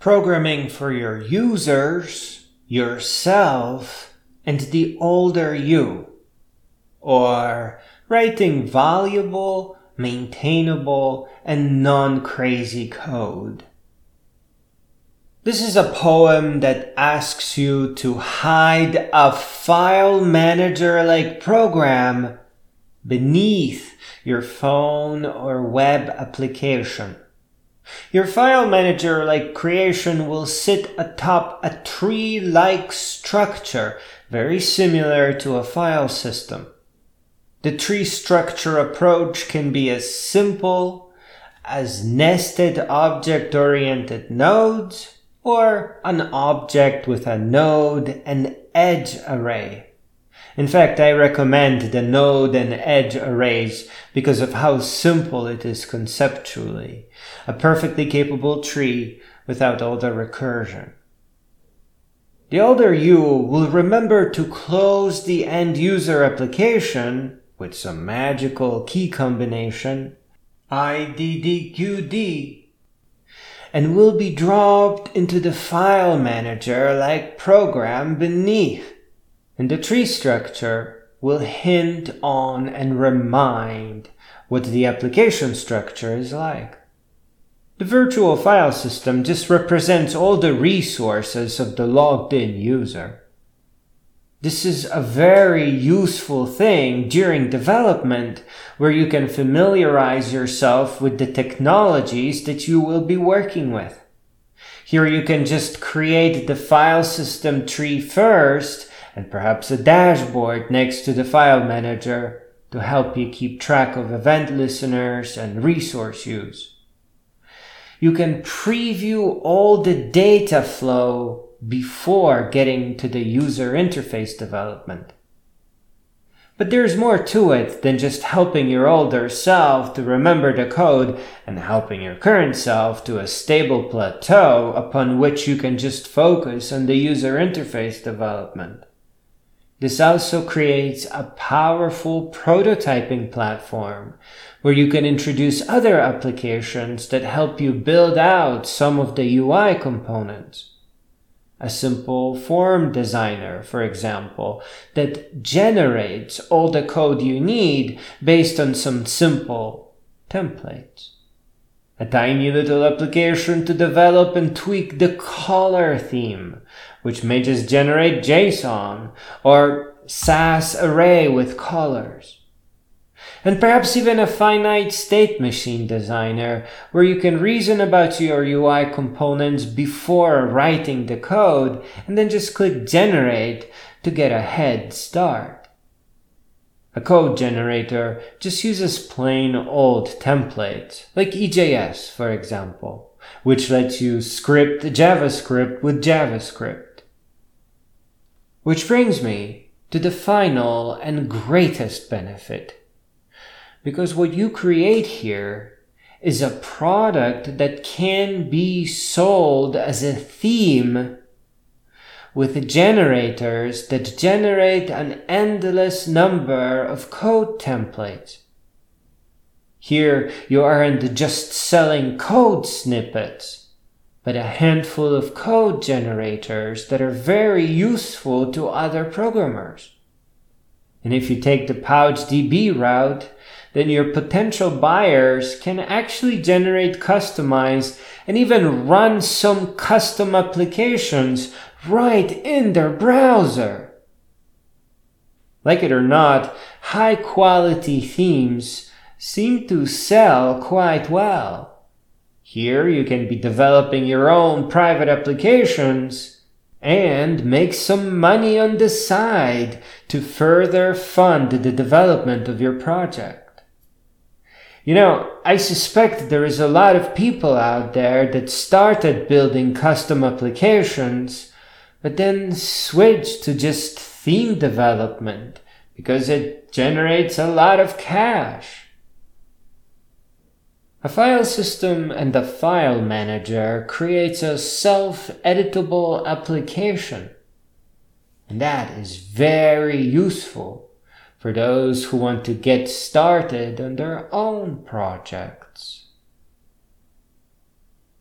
Programming for your users, yourself, and the older you. Or writing valuable, maintainable, and non-crazy code. This is a poem that asks you to hide a file manager-like program beneath your phone or web application. Your file manager-like creation will sit atop a tree-like structure very similar to a file system. The tree structure approach can be as simple as nested object-oriented nodes or an object with a node and edge array. In fact, I recommend the node and edge arrays because of how simple it is conceptually. A perfectly capable tree without all the recursion. The older you will remember to close the end user application with some magical key combination, IDDQD, and will be dropped into the file manager like program beneath. And the tree structure will hint on and remind what the application structure is like. The virtual file system just represents all the resources of the logged in user. This is a very useful thing during development where you can familiarize yourself with the technologies that you will be working with. Here you can just create the file system tree first and perhaps a dashboard next to the file manager to help you keep track of event listeners and resource use. You can preview all the data flow before getting to the user interface development. But there's more to it than just helping your older self to remember the code and helping your current self to a stable plateau upon which you can just focus on the user interface development. This also creates a powerful prototyping platform where you can introduce other applications that help you build out some of the UI components. A simple form designer, for example, that generates all the code you need based on some simple templates. A tiny little application to develop and tweak the color theme, which may just generate JSON or SAS array with colors. And perhaps even a finite state machine designer where you can reason about your UI components before writing the code and then just click generate to get a head start. A code generator just uses plain old templates, like EJS for example, which lets you script JavaScript with JavaScript. Which brings me to the final and greatest benefit. Because what you create here is a product that can be sold as a theme with generators that generate an endless number of code templates. Here you aren't just selling code snippets, but a handful of code generators that are very useful to other programmers. And if you take the PouchDB route, then your potential buyers can actually generate, customize, and even run some custom applications right in their browser. Like it or not, high-quality themes seem to sell quite well. Here you can be developing your own private applications and make some money on the side to further fund the development of your project. You know, I suspect there is a lot of people out there that started building custom applications, but then switched to just theme development because it generates a lot of cash. A file system and a file manager creates a self-editable application, and that is very useful for those who want to get started on their own projects.